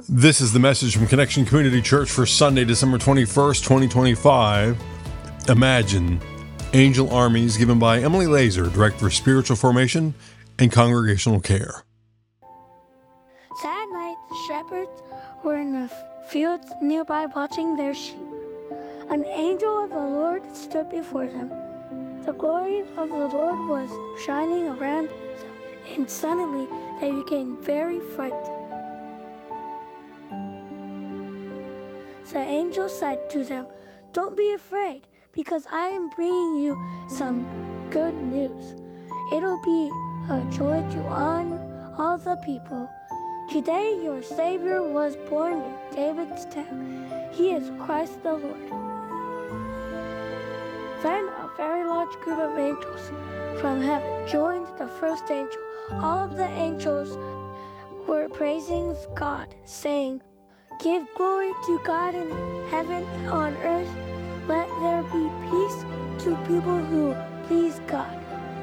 This is the message from Connection Community Church for Sunday, December 21st, 2025. Imagine Angel Armies, given by Emily Laser, Director for Spiritual Formation and Congregational Care. That night, the shepherds were in the fields nearby watching their sheep. An angel of the Lord stood before them. The glory of the Lord was shining around them, and suddenly they became very frightened. The angel said to them, "Don't be afraid, because I am bringing you some good news. It'll be a joy to all the people. Today your Savior was born in David's town. He is Christ the Lord." Then a very large group of angels from heaven joined the first angel. All of the angels were praising God, saying, "Give glory to God in heaven and on earth. Let there be peace to people who please God."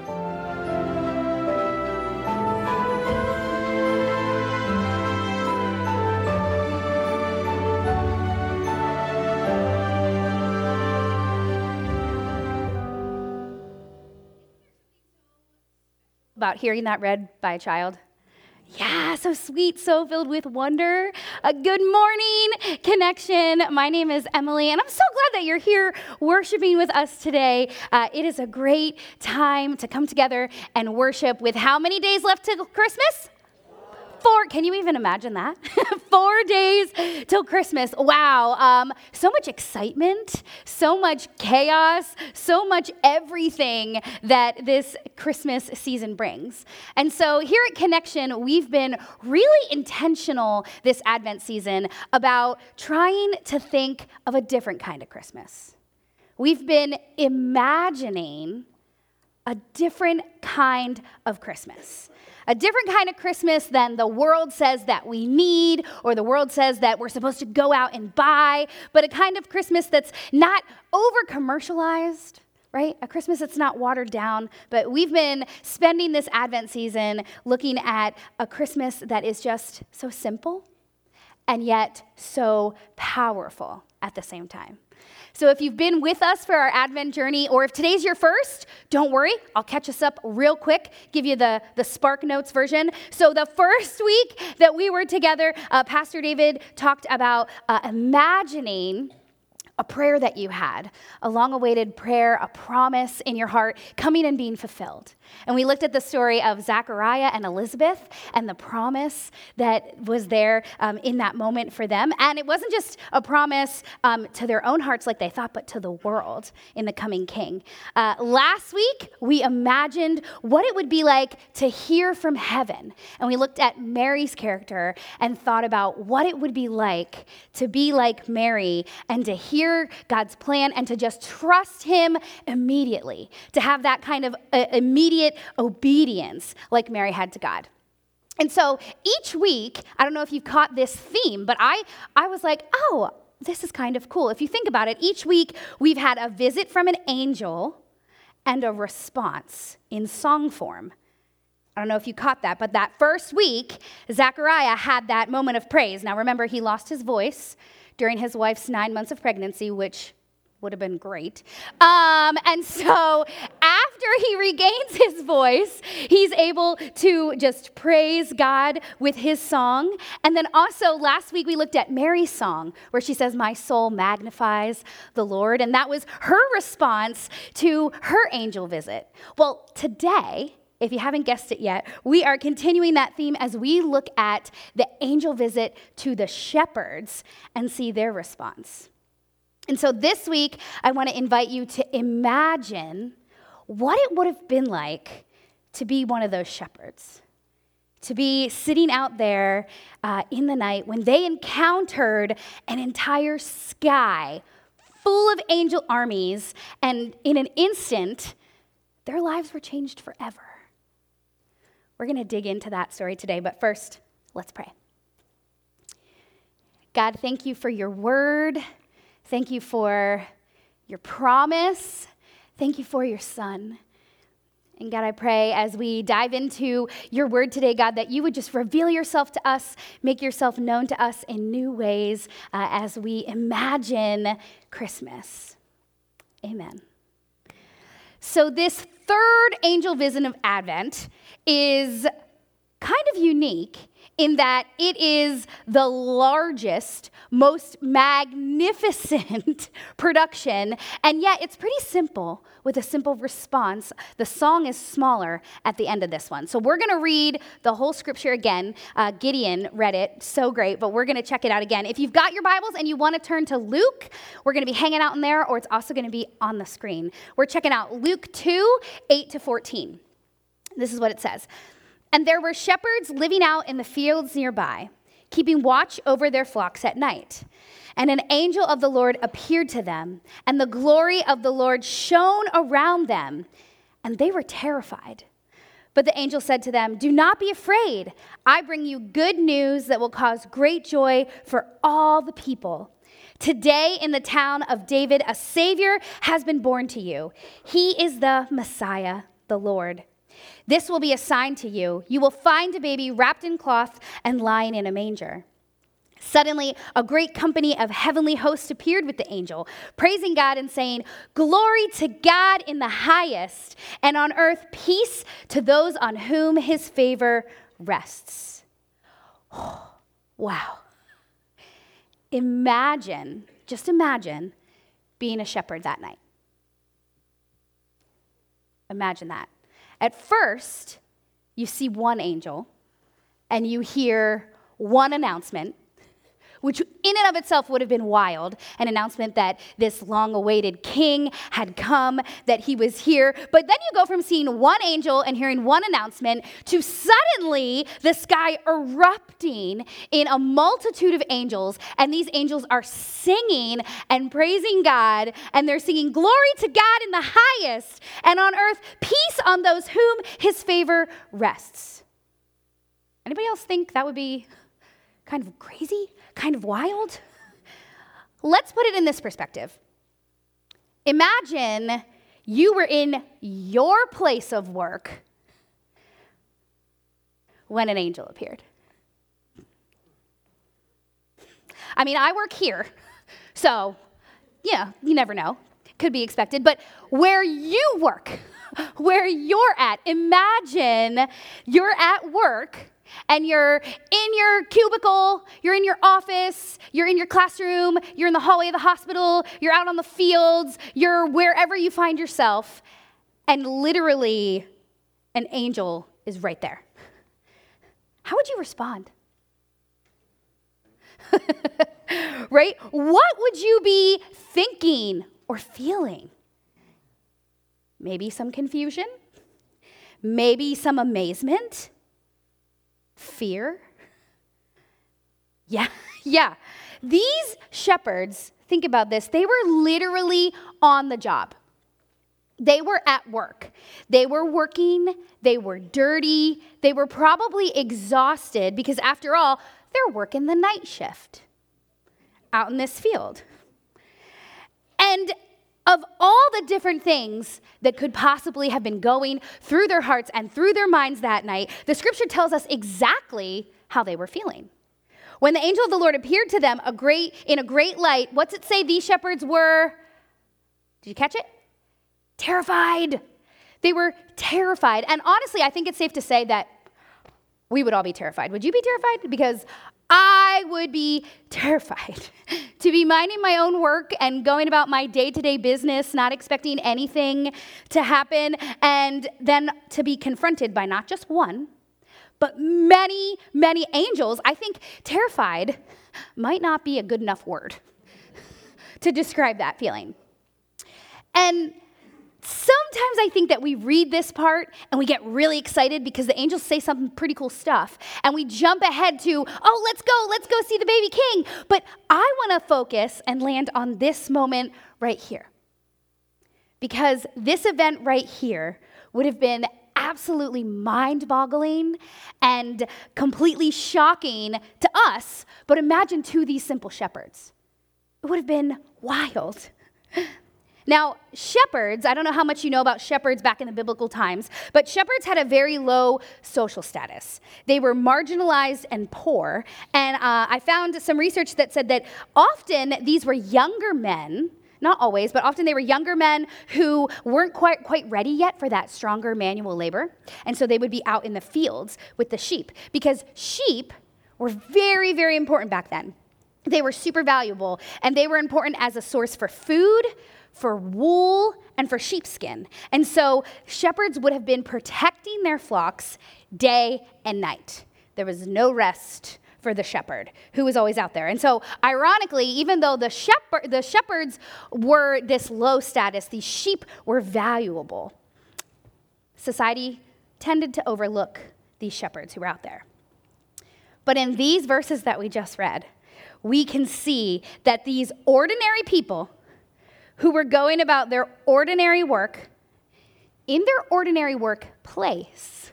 About hearing that read by a child. Yeah, so sweet, so filled with wonder. Good morning, Connection. My name is Emily, and I'm so glad that you're here worshiping with us today. It is a great time to come together and worship with how many days left till Christmas? 4. Can you even imagine that? 4 days till Christmas. Wow. So much excitement, so much chaos, so much everything that this Christmas season brings. And so here at Connection, we've been really intentional this Advent season about trying to think of a different kind of Christmas. We've been imagining a different kind of Christmas. A different kind of Christmas than the world says that we need, or the world says that we're supposed to go out and buy, but a kind of Christmas that's not over-commercialized, right? A Christmas that's not watered down, but we've been spending this Advent season looking at a Christmas that is just so simple and yet so powerful at the same time. So if you've been with us for our Advent journey, or if today's your first, don't worry, I'll catch us up real quick, give you the Spark Notes version. So the first week that we were together, Pastor David talked about imagining a prayer that you had, a long-awaited prayer, a promise in your heart coming and being fulfilled. And we looked at the story of Zachariah and Elizabeth and the promise that was there in that moment for them. And it wasn't just a promise to their own hearts like they thought, but to the world in the coming king. Last week, we imagined what it would be like to hear from heaven. And we looked at Mary's character and thought about what it would be like to be like Mary and to hear God's plan and to just trust him immediately, to have that kind of immediate obedience like Mary had to God. And so each week, I don't know if you caught this theme, but I was like, oh, this is kind of cool. If you think about it, each week we've had a visit from an angel and a response in song form. I don't know if you caught that, but that first week, Zachariah had that moment of praise. Now remember, he lost his voice during his wife's 9 months of pregnancy, which would have been great. And so after he regains his voice, he's able to just praise God with his song. And then also last week we looked at Mary's song where she says, "My soul magnifies the Lord." And that was her response to her angel visit. Well, today, if you haven't guessed it yet, we are continuing that theme as we look at the angel visit to the shepherds and see their response. And so this week, I want to invite you to imagine what it would have been like to be one of those shepherds, to be sitting out there in the night when they encountered an entire sky full of angel armies, and in an instant, their lives were changed forever. We're going to dig into that story today, but first, let's pray. God, thank you for your word. Thank you for your promise. Thank you for your son. And God, I pray as we dive into your word today, God, that you would just reveal yourself to us, make yourself known to us in new ways as we imagine Christmas. Amen. So this third angel visit of Advent is kind of unique in that it is the largest, most magnificent production, and yet it's pretty simple with a simple response. The song is smaller at the end of this one. So we're going to read the whole scripture again. Gideon read it, so great, but we're going to check it out again. If you've got your Bibles and you want to turn to Luke, we're going to be hanging out in there, or it's also going to be on the screen. We're checking out Luke 2, 8-14. This is what it says. And there were shepherds living out in the fields nearby, keeping watch over their flocks at night. And an angel of the Lord appeared to them, and the glory of the Lord shone around them, and they were terrified. But the angel said to them, "Do not be afraid. I bring you good news that will cause great joy for all the people. Today in the town of David, a Savior has been born to you. He is the Messiah, the Lord. This will be a sign to you. You will find a baby wrapped in cloth and lying in a manger." Suddenly, a great company of heavenly hosts appeared with the angel, praising God and saying, "Glory to God in the highest, and on earth peace to those on whom his favor rests." Oh, wow. Just imagine being a shepherd that night. Imagine that. At first, you see one angel, and you hear one announcement, which in and of itself would have been wild, an announcement that this long-awaited king had come, that he was here. But then you go from seeing one angel and hearing one announcement to suddenly the sky erupting in a multitude of angels, and these angels are singing and praising God, and they're singing, "Glory to God in the highest, and on earth peace on those whom his favor rests." Anybody else think that would be kind of crazy? Kind of wild? Let's put it in this perspective. Imagine you were in your place of work when an angel appeared. I mean, I work here, so, yeah, you never know. Could be expected. But where you work, where you're at, imagine you're at work and you're in your cubicle, you're in your office, you're in your classroom, you're in the hallway of the hospital, you're out on the fields, you're wherever you find yourself, and literally an angel is right there. How would you respond? Right? What would you be thinking or feeling? Maybe some confusion, maybe some amazement. Fear? Yeah. These shepherds, think about this, they were literally on the job. They were at work. They were working, they were dirty, they were probably exhausted because after all, they're working the night shift out in this field. And of all the different things that could possibly have been going through their hearts and through their minds that night, the scripture tells us exactly how they were feeling. When the angel of the Lord appeared to them in a great light, what's it say these shepherds were? Did you catch it? Terrified. They were terrified. And honestly, I think it's safe to say that we would all be terrified. Would you be terrified? Because I would be terrified to be minding my own work and going about my day-to-day business, not expecting anything to happen, and then to be confronted by not just one, but many, many angels. I think terrified might not be a good enough word to describe that feeling. And sometimes I think that we read this part and we get really excited because the angels say some pretty cool stuff. And we jump ahead to, oh, let's go see the baby king. But I want to focus and land on this moment right here. Because this event right here would have been absolutely mind-boggling and completely shocking to us. But imagine to these simple shepherds. It would have been wild. Now, shepherds, I don't know how much you know about shepherds back in the biblical times, but shepherds had a very low social status. They were marginalized and poor, and I found some research that said that often these were younger men, not always, but often they were younger men who weren't quite ready yet for that stronger manual labor, and so they would be out in the fields with the sheep, because sheep were very, very important back then. They were super valuable, and they were important as a source for food, for wool, and for sheepskin. And so shepherds would have been protecting their flocks day and night. There was no rest for the shepherd, who was always out there. And so ironically, even though the shepherds were this low status, these sheep were valuable, society tended to overlook these shepherds who were out there. But in these verses that we just read, we can see that these ordinary people who were going about their ordinary work, in their ordinary workplace,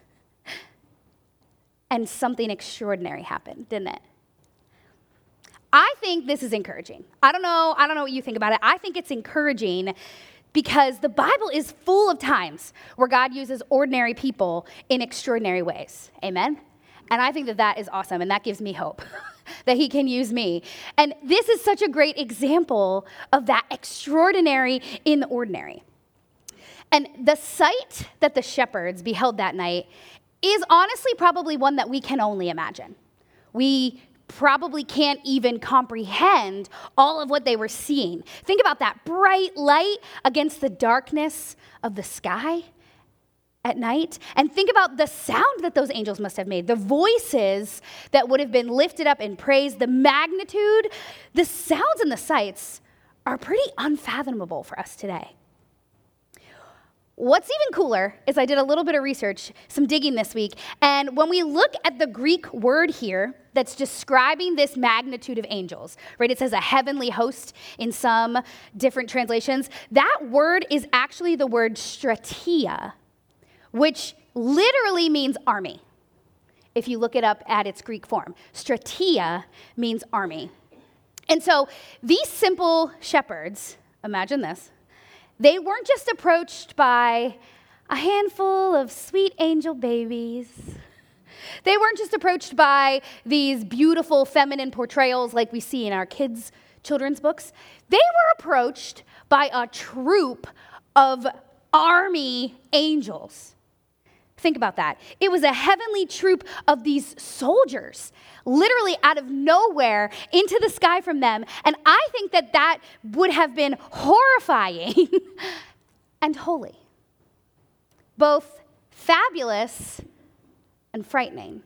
and something extraordinary happened, didn't it? I think this is encouraging. I don't know what you think about it. I think it's encouraging because the Bible is full of times where God uses ordinary people in extraordinary ways. Amen? And I think that is awesome, and that gives me hope. That he can use me. And this is such a great example of that extraordinary in the ordinary. And the sight that the shepherds beheld that night is honestly probably one that we can only imagine. We probably can't even comprehend all of what they were seeing. Think about that bright light against the darkness of the sky at night, and think about the sound that those angels must have made, the voices that would have been lifted up in praise, the magnitude, the sounds and the sights are pretty unfathomable for us today. What's even cooler is I did a little bit of research, some digging this week, and when we look at the Greek word here that's describing this magnitude of angels, right? It says a heavenly host in some different translations. That word is actually the word stratia, which literally means army, if you look it up at its Greek form. Stratia means army. And so these simple shepherds, imagine this, they weren't just approached by a handful of sweet angel babies. They weren't just approached by these beautiful feminine portrayals like we see in our kids' children's books. They were approached by a troop of army angels. Think about that. It was a heavenly troop of these soldiers, literally out of nowhere into the sky from them. And I think that would have been horrifying and holy, both fabulous and frightening.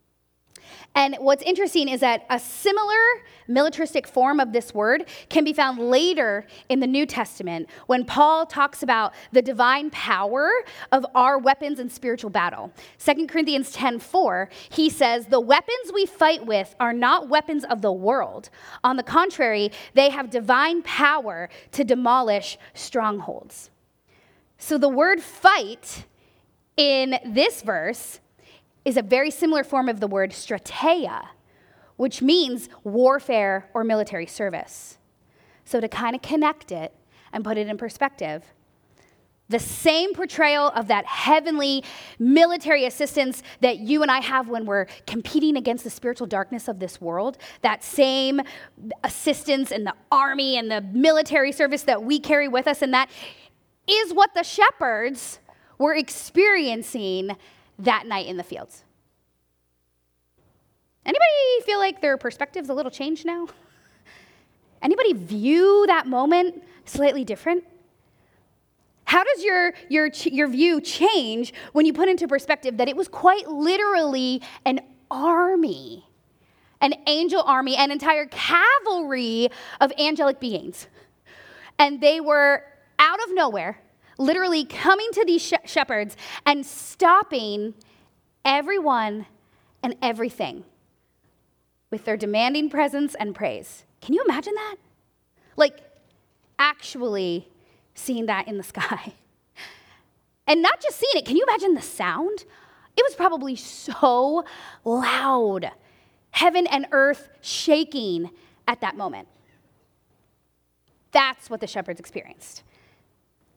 And what's interesting is that a similar militaristic form of this word can be found later in the New Testament when Paul talks about the divine power of our weapons in spiritual battle. 2 Corinthians 10:4, he says, "The weapons we fight with are not weapons of the world. On the contrary, they have divine power to demolish strongholds." So the word fight in this verse is a very similar form of the word strateia, which means warfare or military service. So to kind of connect it and put it in perspective, the same portrayal of that heavenly military assistance that you and I have when we're competing against the spiritual darkness of this world, that same assistance in the army and the military service that we carry with us, and that is what the shepherds were experiencing that night in the fields. Anybody feel like their perspective's a little changed now? Anybody view that moment slightly different? How does your view change when you put into perspective that it was quite literally an army, an angel army, an entire cavalry of angelic beings? And they were out of nowhere, literally coming to these shepherds and stopping everyone and everything with their demanding presence and praise. Can you imagine that? Like, actually seeing that in the sky. And not just seeing it, can you imagine the sound? It was probably so loud. Heaven and earth shaking at that moment. That's what the shepherds experienced.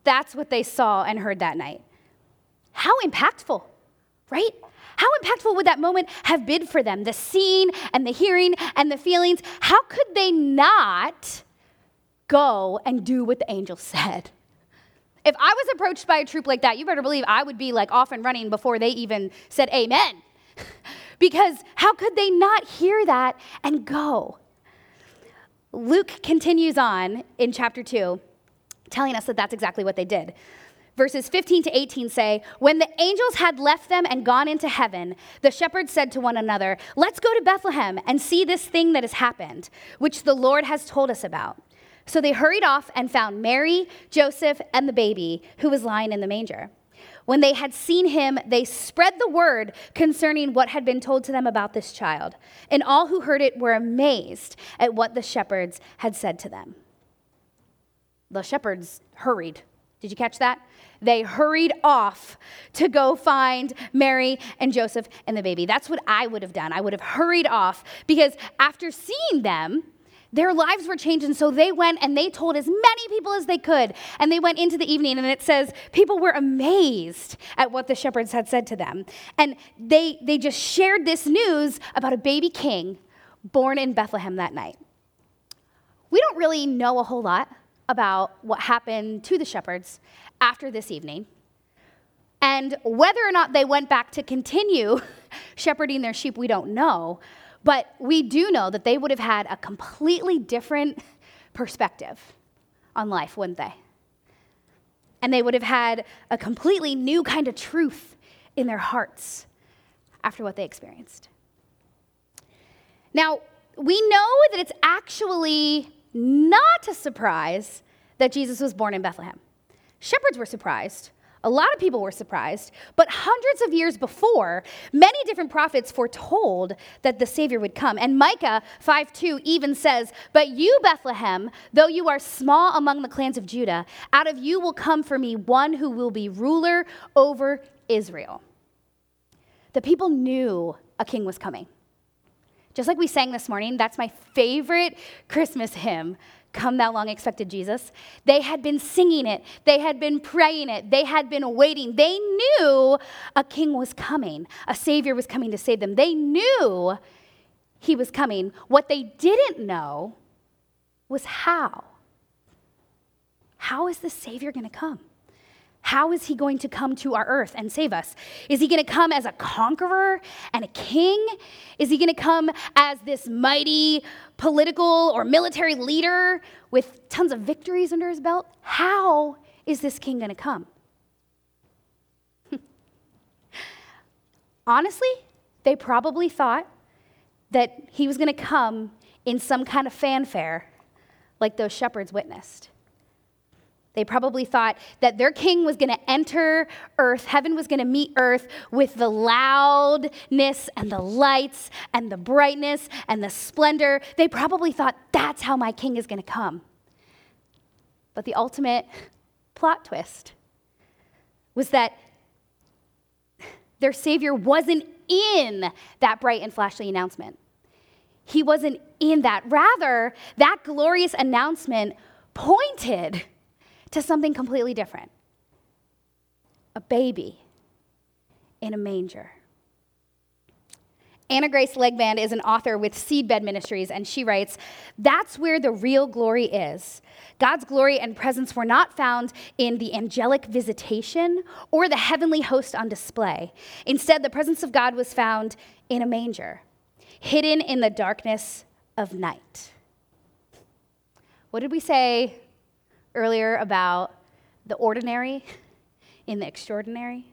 That's what they saw and heard that night. How impactful, right? How impactful would that moment have been for them? The seeing and the hearing and the feelings. How could they not go and do what the angel said? If I was approached by a troop like that, you better believe I would be like off and running before they even said amen. Because how could they not hear that and go? Luke continues on in chapter 2, telling us that that's exactly what they did. Verses 15 to 18 say, when the angels had left them and gone into heaven, the shepherds said to one another, let's go to Bethlehem and see this thing that has happened, which the Lord has told us about. So they hurried off and found Mary, Joseph, and the baby who was lying in the manger. When they had seen him, they spread the word concerning what had been told to them about this child. And all who heard it were amazed at what the shepherds had said to them. The shepherds hurried. Did you catch that? They hurried off to go find Mary and Joseph and the baby. That's what I would have done. I would have hurried off because after seeing them, their lives were changed, and so they went and they told as many people as they could, and they went into the evening, and it says people were amazed at what the shepherds had said to them, and they just shared this news about a baby king born in Bethlehem that night. We don't really know a whole lot about what happened to the shepherds after this evening, and whether or not they went back to continue shepherding their sheep, we don't know. But we do know that they would have had a completely different perspective on life, wouldn't they? And they would have had a completely new kind of truth in their hearts after what they experienced. Now, we know that it's actually not a surprise that Jesus was born in Bethlehem. Shepherds were surprised. A lot of people were surprised, but hundreds of years before, many different prophets foretold that the Savior would come. And Micah 5:2 even says, but you, Bethlehem, though you are small among the clans of Judah, out of you will come for me one who will be ruler over Israel. The people knew a king was coming. Just like we sang this morning, that's my favorite Christmas hymn, Come Thou Long Expected Jesus. They had been singing it. They had been praying it. They had been waiting. They knew a king was coming. A Savior was coming to save them. They knew he was coming. What they didn't know was how. How is the Savior going to come? How is he going to come to our earth and save us? Is he going to come as a conqueror and a king? Is he going to come as this mighty political or military leader with tons of victories under his belt? How is this king going to come? Honestly, they probably thought that he was going to come in some kind of fanfare like those shepherds witnessed. They probably thought that their king was going to enter earth, heaven was going to meet earth with the loudness and the lights and the brightness and the splendor. They probably thought, that's how my king is going to come. But the ultimate plot twist was that their Savior wasn't in that bright and flashy announcement. He wasn't in that. Rather, that glorious announcement pointed to something completely different. A baby in a manger. Anna Grace Legband is an author with Seedbed Ministries, and she writes, that's where the real glory is. God's glory and presence were not found in the angelic visitation or the heavenly host on display. Instead, the presence of God was found in a manger, hidden in the darkness of night. What did we say earlier about the ordinary in the extraordinary?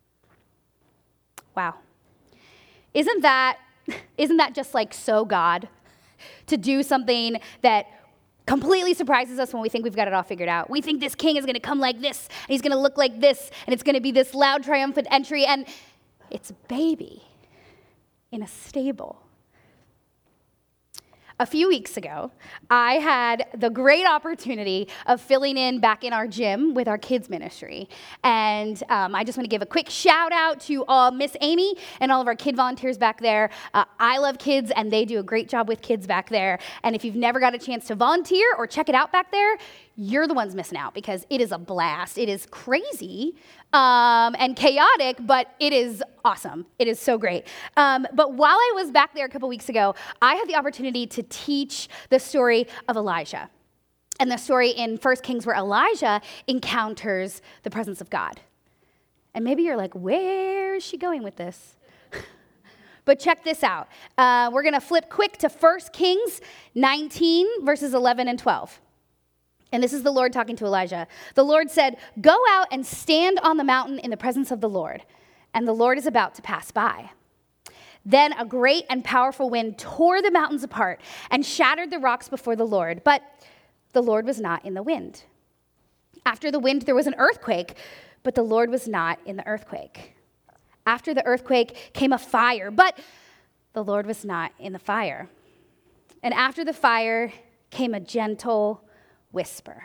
Wow. Isn't that just like so God to do something that completely surprises us when we think we've got it all figured out? We think this king is going to come like this, and he's going to look like this, and it's going to be this loud, triumphant entry, and it's a baby in a stable. A few weeks ago, I had the great opportunity of filling in back in our gym with our kids ministry. And I just want to give a quick shout out to Miss Amy and all of our kid volunteers back there. I love kids, and they do a great job with kids back there. And if you've never got a chance to volunteer or check it out back there, you're the ones missing out because it is a blast. It is crazy and chaotic, but it is awesome. It is so great. But while I was back there a couple weeks ago, I had the opportunity to teach the story of Elijah and the story in 1 Kings where Elijah encounters the presence of God. And maybe you're like, where is she going with this? But check this out. We're going to flip quick to 1 Kings 19, verses 11 and 12. And this is the Lord talking to Elijah. The Lord said, "Go out and stand on the mountain in the presence of the Lord, and the Lord is about to pass by." Then a great and powerful wind tore the mountains apart and shattered the rocks before the Lord, but the Lord was not in the wind. After the wind, there was an earthquake, but the Lord was not in the earthquake. After the earthquake came a fire, but the Lord was not in the fire. And after the fire came a gentle whisper.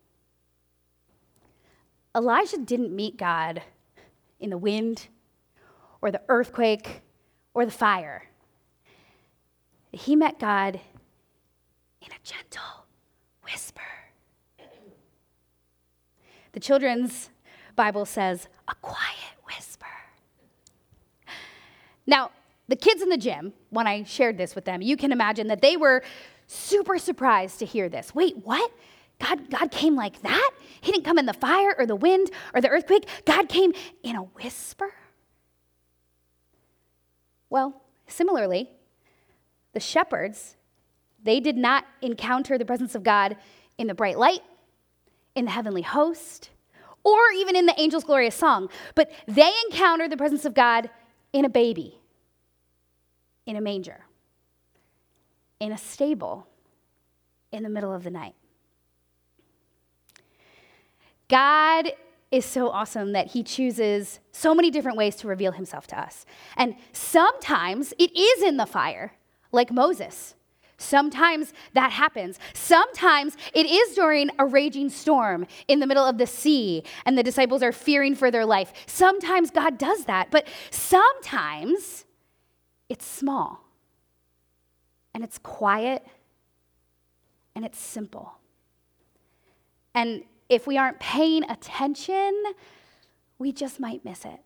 Elijah didn't meet God in the wind or the earthquake or the fire. He met God in a gentle whisper. The Children's Bible says, a quiet whisper. Now, the kids in the gym, when I shared this with them, you can imagine that they were super surprised to hear this. Wait, what? God came like that? He didn't come in the fire or the wind or the earthquake. God came in a whisper? Well, similarly, the shepherds, they did not encounter the presence of God in the bright light, in the heavenly host, or even in the angel's glorious song, but they encountered the presence of God in a baby, in a manger, in a stable, in the middle of the night. God is so awesome that he chooses so many different ways to reveal himself to us. And sometimes it is in the fire, like Moses. Sometimes that happens. Sometimes it is during a raging storm in the middle of the sea, and the disciples are fearing for their life. Sometimes God does that, but sometimes it's small, and it's quiet, and it's simple. And if we aren't paying attention, we just might miss it.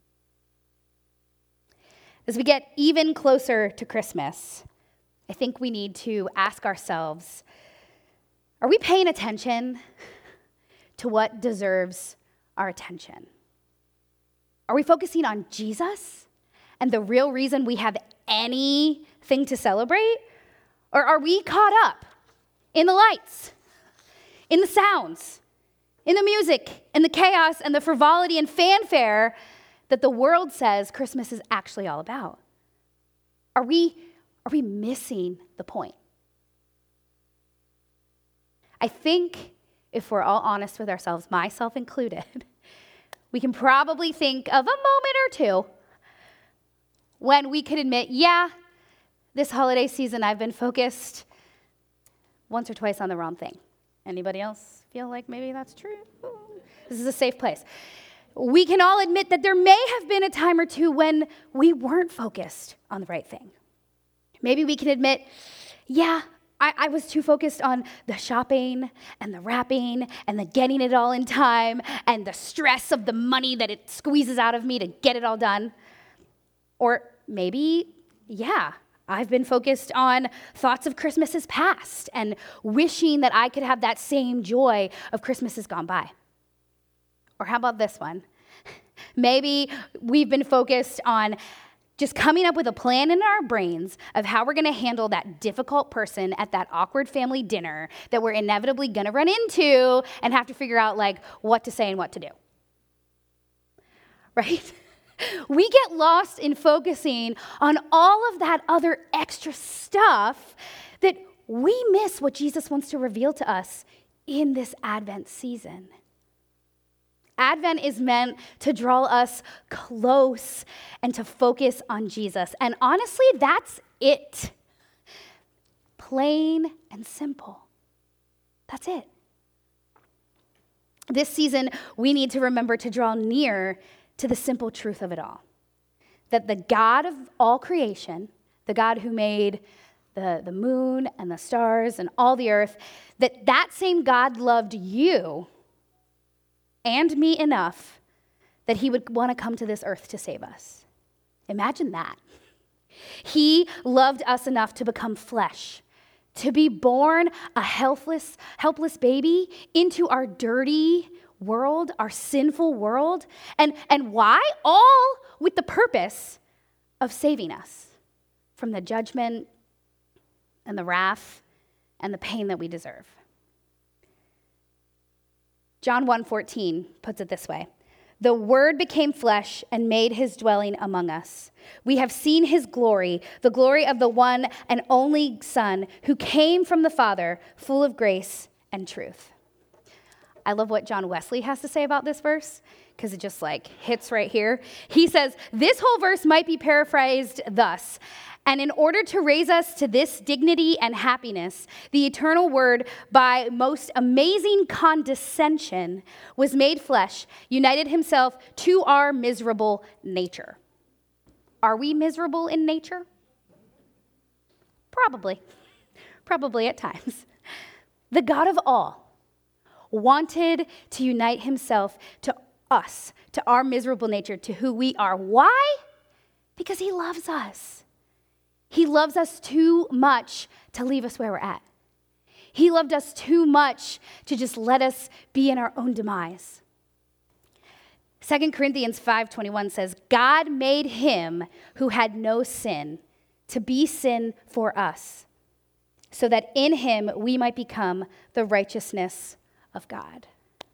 As we get even closer to Christmas, I think we need to ask ourselves, are we paying attention to what deserves our attention? Are we focusing on Jesus and the real reason we have anything to celebrate? Or are we caught up in the lights, in the sounds, in the music, in the chaos, and the frivolity and fanfare that the world says Christmas is actually all about? Are we missing the point? I think if we're all honest with ourselves, myself included, we can probably think of a moment or two when we could admit, yeah, this holiday season I've been focused once or twice on the wrong thing. Anybody else feel like maybe that's true? This is a safe place. We can all admit that there may have been a time or two when we weren't focused on the right thing. Maybe we can admit, yeah, I was too focused on the shopping and the wrapping and the getting it all in time and the stress of the money that it squeezes out of me to get it all done. Or maybe, yeah, I've been focused on thoughts of Christmases past and wishing that I could have that same joy of Christmases gone by. Or how about this one? Maybe we've been focused on just coming up with a plan in our brains of how we're going to handle that difficult person at that awkward family dinner that we're inevitably going to run into and have to figure out like what to say and what to do. Right? We get lost in focusing on all of that other extra stuff that we miss what Jesus wants to reveal to us in this Advent season. Advent is meant to draw us close and to focus on Jesus. And honestly, that's it. plain and simple. That's it. This season, we need to remember to draw near to the simple truth of it all. That the God of all creation, the God who made the moon and the stars and all the earth, that same God loved you and me enough that he would want to come to this earth to save us. Imagine that. He loved us enough to become flesh, to be born a helpless baby into our dirty world, our sinful world. And why? All with the purpose of saving us from the judgment and the wrath and the pain that we deserve. John 1:14 puts it this way. The Word became flesh and made his dwelling among us. We have seen his glory, the glory of the one and only Son who came from the Father, full of grace and truth. I love what John Wesley has to say about this verse because it just hits right here. He says, this whole verse might be paraphrased thus. And in order to raise us to this dignity and happiness, the eternal Word, by most amazing condescension, was made flesh, united himself to our miserable nature. Are we miserable in nature? Probably at times. The God of all wanted to unite himself to us, to our miserable nature, to who we are. Why? Because he loves us. He loves us too much to leave us where we're at. He loved us too much to just let us be in our own demise. 2 Corinthians 5:21 says, God made him who had no sin to be sin for us, so that in him we might become the righteousness of God.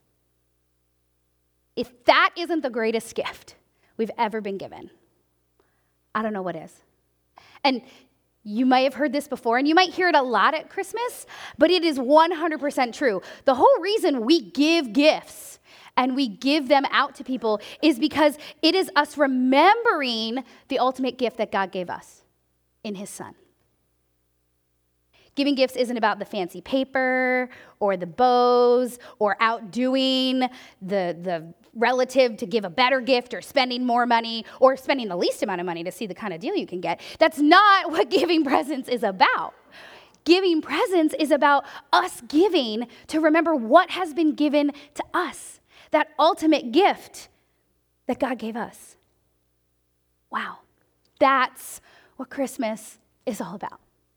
If that isn't the greatest gift we've ever been given, I don't know what is. And you might have heard this before, and you might hear it a lot at Christmas, but it is 100% true. The whole reason we give gifts and we give them out to people is because it is us remembering the ultimate gift that God gave us in his Son. Giving gifts isn't about the fancy paper or the bows or outdoing the relative to give a better gift or spending more money or spending the least amount of money to see the kind of deal you can get. That's not what giving presents is about. Giving presents is about us giving to remember what has been given to us, that ultimate gift that God gave us. Wow, that's what Christmas is all about.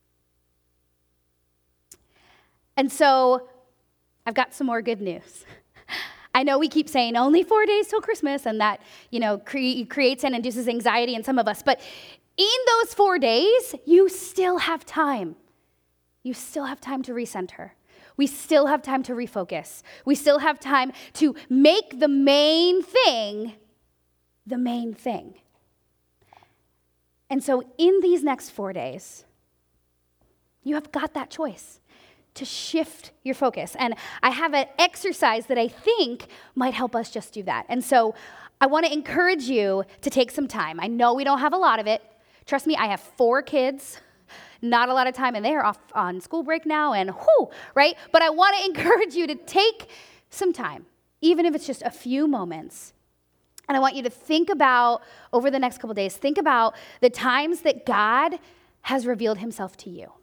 And so I've got some more good news. I know we keep saying only 4 days till Christmas, and that, creates and induces anxiety in some of us. But in those 4 days, you still have time. You still have time to recenter. We still have time to refocus. We still have time to make the main thing the main thing. And so in these next 4 days, you have got that choice to shift your focus. And I have an exercise that I think might help us just do that. And so I want to encourage you to take some time. I know we don't have a lot of it. Trust me, I have 4 kids, not a lot of time, and they are off on school break now, and right? But I want to encourage you to take some time, even if it's just a few moments. And I want you to think about, over the next couple days, think about the times that God has revealed himself to you.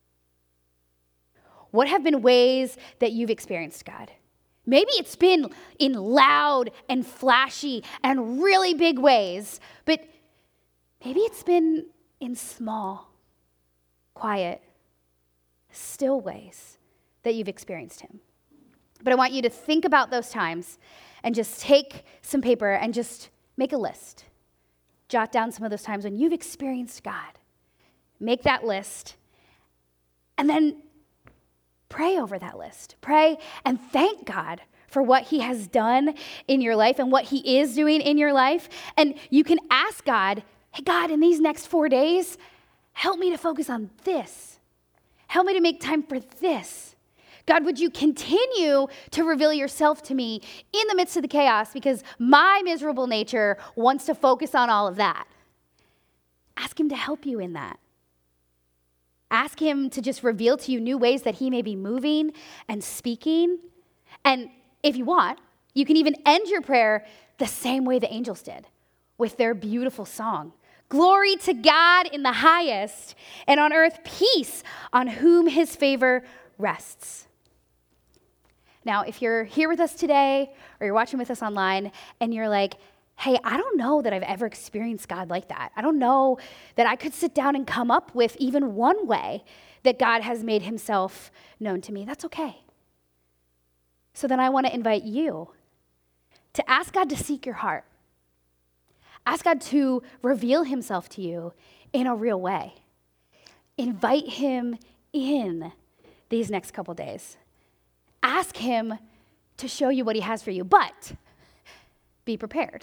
What have been ways that you've experienced God? Maybe it's been in loud and flashy and really big ways, but maybe it's been in small, quiet, still ways that you've experienced him. But I want you to think about those times and just take some paper and just make a list. Jot down some of those times when you've experienced God. Make that list, and then pray over that list. Pray and thank God for what he has done in your life and what he is doing in your life. And you can ask God, hey, God, in these next 4 days, help me to focus on this. Help me to make time for this. God, would you continue to reveal yourself to me in the midst of the chaos, because my miserable nature wants to focus on all of that. Ask him to help you in that. Ask him to just reveal to you new ways that he may be moving and speaking. And if you want, you can even end your prayer the same way the angels did, with their beautiful song. Glory to God in the highest, and on earth peace on whom his favor rests. Now, if you're here with us today or you're watching with us online and you're like, hey, I don't know that I've ever experienced God like that. I don't know that I could sit down and come up with even one way that God has made himself known to me. That's okay. So then I want to invite you to ask God to seek your heart. Ask God to reveal himself to you in a real way. Invite him in these next couple days. Ask him to show you what he has for you, but be prepared.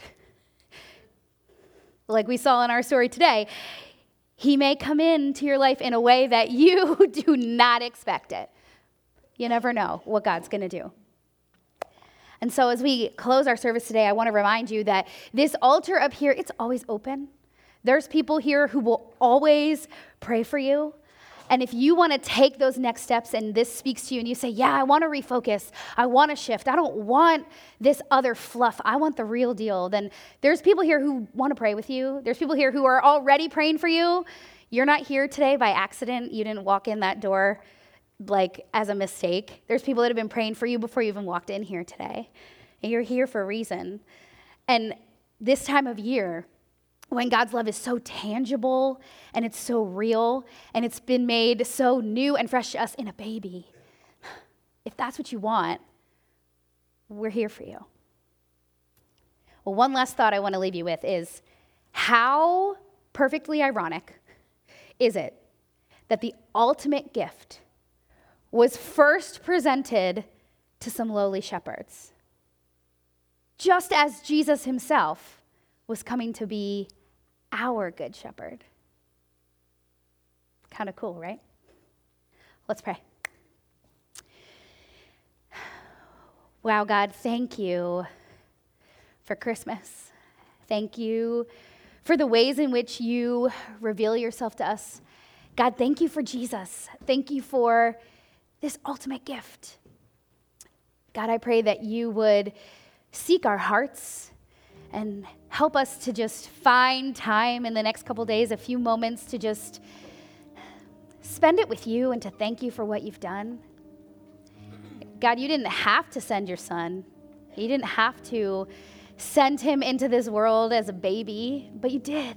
Like we saw in our story today, he may come into your life in a way that you do not expect it. You never know what God's going to do. And so as we close our service today, I want to remind you that this altar up here, it's always open. There's people here who will always pray for you. And if you want to take those next steps and this speaks to you and you say, yeah, I want to refocus, I want to shift, I don't want this other fluff, I want the real deal, then there's people here who want to pray with you. There's people here who are already praying for you. You're not here today by accident. You didn't walk in that door like as a mistake. There's people that have been praying for you before you even walked in here today. And you're here for a reason. And this time of year, when God's love is so tangible and it's so real and it's been made so new and fresh to us in a baby, if that's what you want, we're here for you. Well, one last thought I want to leave you with is how perfectly ironic is it that the ultimate gift was first presented to some lowly shepherds, just as Jesus himself was coming to be our good shepherd. Kind of cool, right? Let's pray. Wow, God, thank you for Christmas. Thank you for the ways in which you reveal yourself to us. God, thank you for Jesus. Thank you for this ultimate gift. God, I pray that you would seek our hearts and help us to just find time in the next couple days, a few moments to just spend it with you and to thank you for what you've done. God, you didn't have to send your son. You didn't have to send him into this world as a baby, but you did.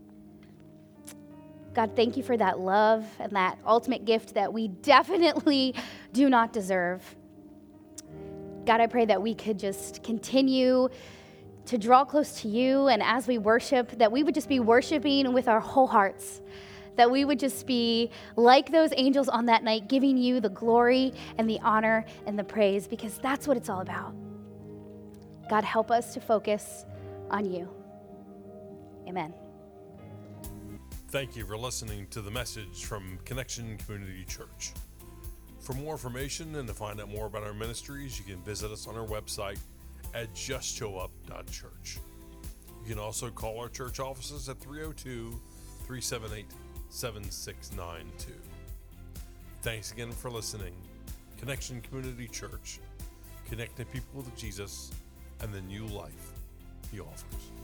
God, thank you for that love and that ultimate gift that we definitely do not deserve. God, I pray that we could just continue to draw close to you, and as we worship, that we would just be worshiping with our whole hearts, that we would just be like those angels on that night, giving you the glory and the honor and the praise, because that's what it's all about. God, help us to focus on you. Amen. Thank you for listening to the message from Connection Community Church. For more information and to find out more about our ministries, you can visit us on our website at justshowup.church. You can also call our church offices at 302-378-7692. Thanks again for listening. Connection Community Church, connecting people with Jesus and the new life he offers.